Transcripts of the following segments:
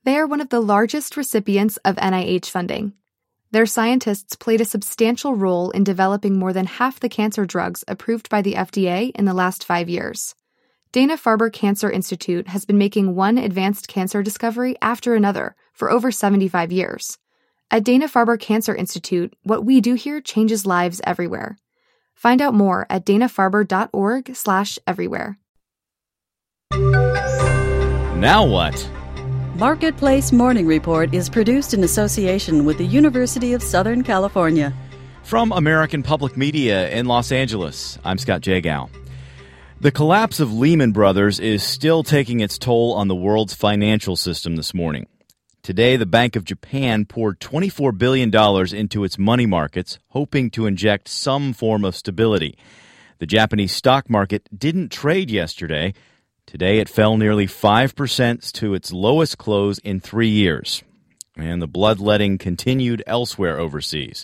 They are one of the largest recipients of NIH funding. Their scientists played a substantial role in developing more than half the cancer drugs approved by the FDA in the last 5 years. Dana-Farber Cancer Institute has been making one advanced cancer discovery after another for over 75 years. At Dana-Farber Cancer Institute, what we do here changes lives everywhere. Find out more at danafarber.org/everywhere. Now what? Marketplace Morning Report is produced in association with the University of Southern California. From American Public Media in Los Angeles, I'm Scott Jagow. The collapse of Lehman Brothers is still taking its toll on the world's financial system this morning. Today, the Bank of Japan poured $24 billion into its money markets, hoping to inject some form of stability. The Japanese stock market didn't trade yesterday. Today, it fell nearly 5% to its lowest close in 3 years. And the bloodletting continued elsewhere overseas.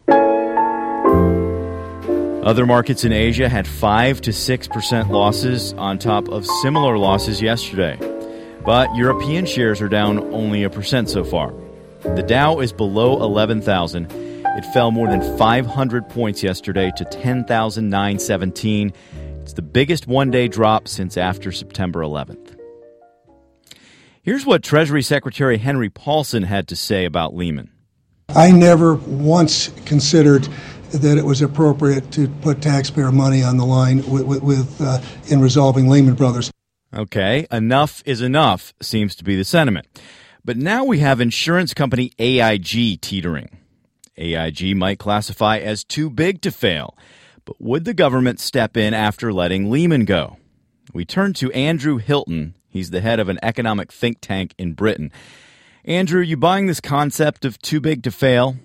Other markets in Asia had 5 to 6% losses on top of similar losses yesterday. But European shares are down only 1% so far. The Dow is below 11,000. It fell more than 500 points yesterday to 10,917. It's the biggest one-day drop since after September 11th. Here's what Treasury Secretary Henry Paulson had to say about Lehman. I never once considered that it was appropriate to put taxpayer money on the line in resolving Lehman Brothers. Okay, enough is enough seems to be the sentiment. But now we have insurance company AIG teetering. AIG might classify as too big to fail. But would the government step in after letting Lehman go? We turn to Andrew Hilton. He's the head of an economic think tank in Britain. Andrew, you buying this concept of too big to fail?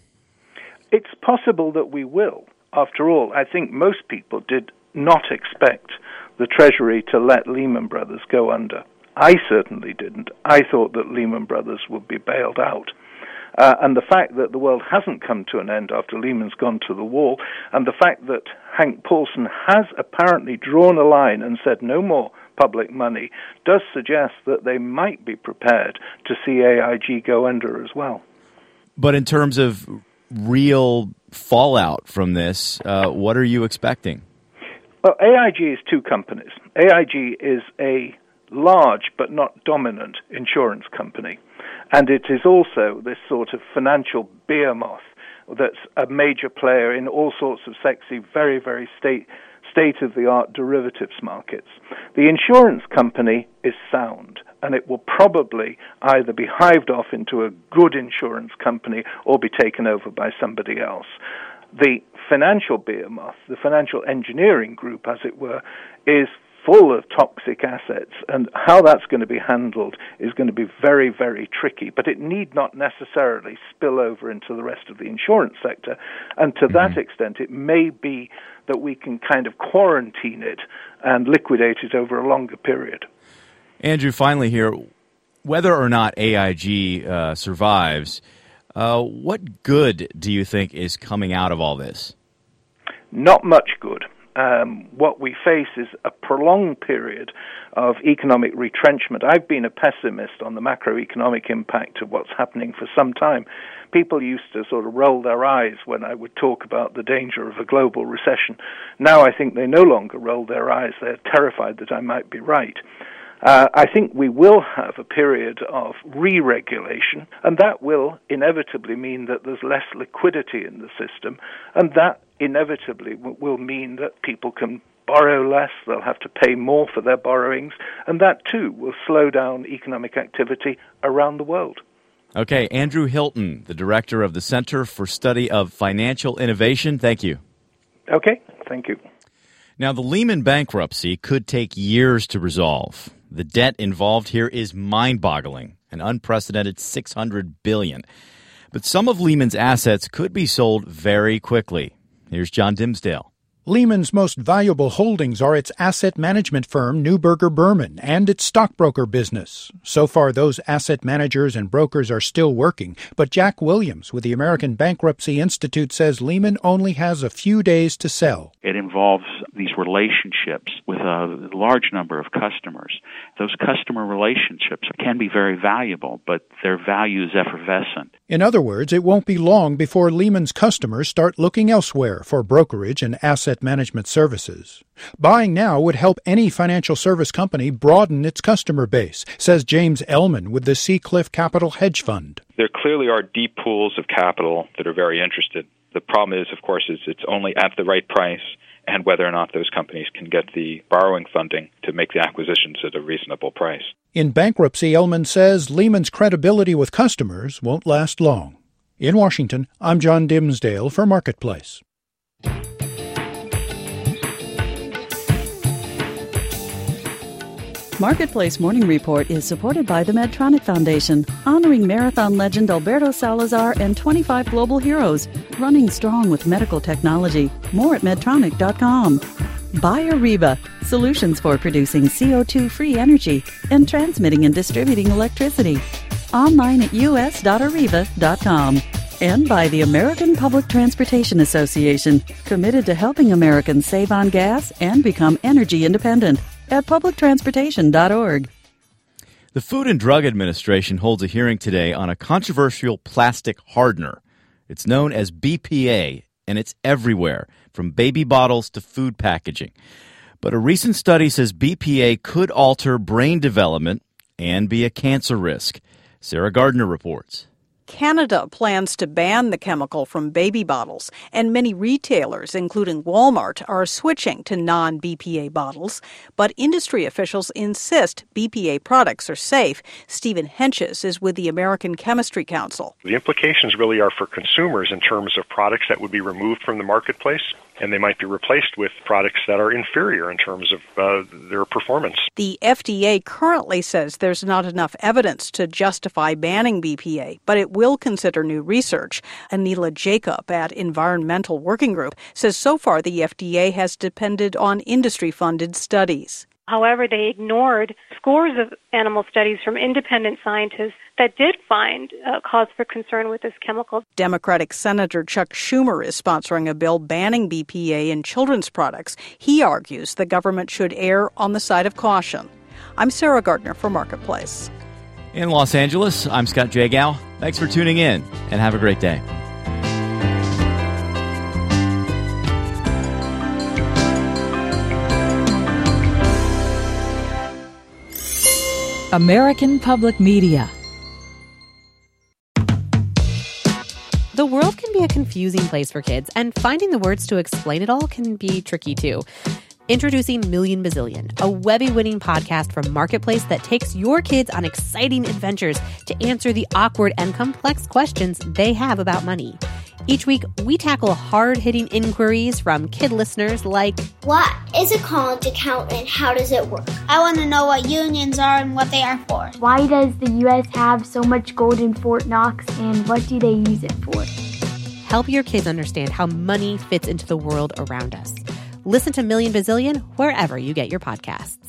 It's possible that we will. After all, I think most people did not expect the Treasury to let Lehman Brothers go under. I certainly didn't. I thought that Lehman Brothers would be bailed out. And the fact that the world hasn't come to an end after Lehman's gone to the wall, and the fact that Hank Paulson has apparently drawn a line and said no more public money, does suggest that they might be prepared to see AIG go under as well. But in terms of real fallout from this, what are you expecting? Well, AIG is two companies. AIG is a large but not dominant insurance company. And it is also this sort of financial behemoth that's a major player in all sorts of sexy, very, very state-of-the-art derivatives markets. The insurance company is sound, and it will probably either be hived off into a good insurance company or be taken over by somebody else. The financial behemoth, the financial engineering group, as it were, is full of toxic assets, and how that's going to be handled is going to be very, very tricky. But it need not necessarily spill over into the rest of the insurance sector, and to that extent, it may be that we can kind of quarantine it and liquidate it over a longer period. Andrew, finally here, whether or not AIG survives, what good do you think is coming out of all this? Not much good. What we face is a prolonged period of economic retrenchment. I've been a pessimist on the macroeconomic impact of what's happening for some time. People used to sort of roll their eyes when I would talk about the danger of a global recession. Now I think they no longer roll their eyes. They're terrified that I might be right. I think we will have a period of re-regulation, and that will inevitably mean that there's less liquidity in the system, and that inevitably will mean that people can borrow less, they'll have to pay more for their borrowings, and that too will slow down economic activity around the world. Okay, Andrew Hilton, the director of the Center for Study of Financial Innovation, thank you. Okay, thank you. Now, the Lehman bankruptcy could take years to resolve. The debt involved here is mind-boggling, an unprecedented $600 billion. But some of Lehman's assets could be sold very quickly. Here's John Dimsdale. Lehman's most valuable holdings are its asset management firm Neuberger Berman and its stockbroker business. So far, those asset managers and brokers are still working, but Jack Williams with the American Bankruptcy Institute says Lehman only has a few days to sell. It involves these relationships with a large number of customers. Those customer relationships can be very valuable, but their value is effervescent. In other words, it won't be long before Lehman's customers start looking elsewhere for brokerage and asset management services. Buying now would help any financial service company broaden its customer base, says James Ellman with the Seacliff Capital Hedge Fund. There clearly are deep pools of capital that are very interested. The problem is, of course, it's only at the right price and whether or not those companies can get the borrowing funding to make the acquisitions at a reasonable price. In bankruptcy, Ellman says Lehman's credibility with customers won't last long. In Washington, I'm John Dimsdale for Marketplace. Marketplace Morning Report is supported by the Medtronic Foundation, honoring marathon legend Alberto Salazar and 25 global heroes, running strong with medical technology. More at Medtronic.com. By Areva, solutions for producing CO2-free energy and transmitting and distributing electricity. Online at us.areva.com. And by the American Public Transportation Association, committed to helping Americans save on gas and become energy independent. At publictransportation.org. The Food and Drug Administration holds a hearing today on a controversial plastic hardener. It's known as BPA, and it's everywhere, from baby bottles to food packaging. But a recent study says BPA could alter brain development and be a cancer risk. Sarah Gardner reports. Canada plans to ban the chemical from baby bottles, and many retailers, including Walmart, are switching to non-BPA bottles. But industry officials insist BPA products are safe. Stephen Henches is with the American Chemistry Council. The implications really are for consumers in terms of products that would be removed from the marketplace, and they might be replaced with products that are inferior in terms of their performance. The FDA currently says there's not enough evidence to justify banning BPA, but it will consider new research. Anila Jacob at Environmental Working Group says so far the FDA has depended on industry-funded studies. However, they ignored scores of animal studies from independent scientists that did find cause for concern with this chemical. Democratic Senator Chuck Schumer is sponsoring a bill banning BPA in children's products. He argues the government should err on the side of caution. I'm Sarah Gardner for Marketplace. In Los Angeles, I'm Scott Jagow. Thanks for tuning in, and have a great day. American Public Media. The world can be a confusing place for kids, and finding the words to explain it all can be tricky too. Introducing Million Bazillion, a Webby-winning podcast from Marketplace that takes your kids on exciting adventures to answer the awkward and complex questions they have about money. Each week, we tackle hard-hitting inquiries from kid listeners like, what is a college account and how does it work? I want to know what unions are and what they are for. Why does the U.S. have so much gold in Fort Knox and what do they use it for? Help your kids understand how money fits into the world around us. Listen to Million Bazillion wherever you get your podcasts.